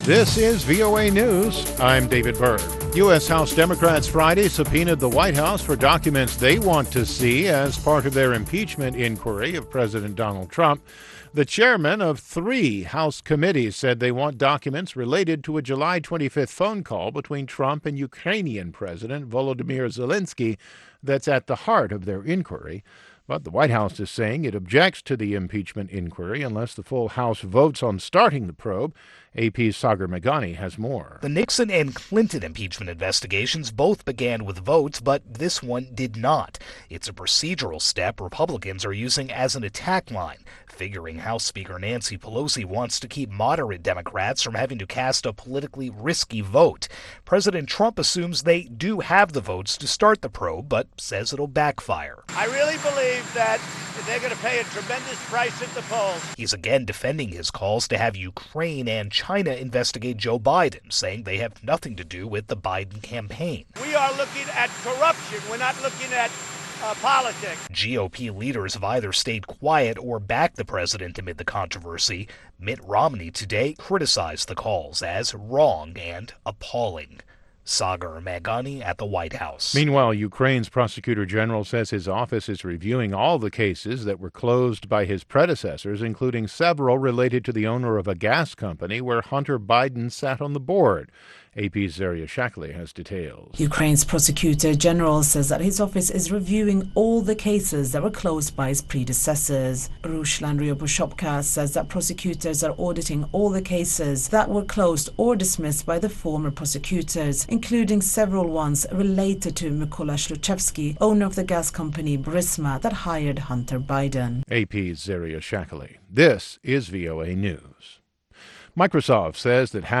This is VOA News. I'm David Byrd. U.S. House Democrats Friday subpoenaed the White House for documents they want to see as part of their impeachment inquiry of President Donald Trump. The chairman of 3 House committees said they want documents related to a July 25th phone call between Trump and Ukrainian President Volodymyr Zelensky that's at the heart of their inquiry. But the White House is saying it objects to the impeachment inquiry unless the full House votes on starting the probe. AP's Sagar Meghani has more. The Nixon and Clinton impeachment investigations both began with votes, but this one did not. It's a procedural step Republicans are using as an attack line, figuring House Speaker Nancy Pelosi wants to keep moderate Democrats from having to cast a politically risky vote. President Trump assumes they do have the votes to start the probe, but says it'll backfire. I really believe that they're going to pay a tremendous price at the polls. He's again defending his calls to have Ukraine and China investigate Joe Biden, saying they have nothing to do with the Biden campaign. We are looking at corruption. We're not looking at politics. GOP leaders have either stayed quiet or backed the president amid the controversy. Mitt Romney today criticized the calls as wrong and appalling. Sagar Meghani at the White House. Meanwhile, Ukraine's prosecutor general says his office is reviewing all the cases that were closed by his predecessors, including several related to the owner of a gas company where Hunter Biden sat on the board. AP's Zaria Shackley has details. Ukraine's prosecutor general says that his office is reviewing all the cases that were closed by his predecessors. Ruslan Ryabushoka says that prosecutors are auditing all the cases that were closed or dismissed by the former prosecutors, including several ones related to Mykola Shluchevsky, owner of the gas company Burisma that hired Hunter Biden. AP's Zaria Shackley. This is VOA News. Microsoft says that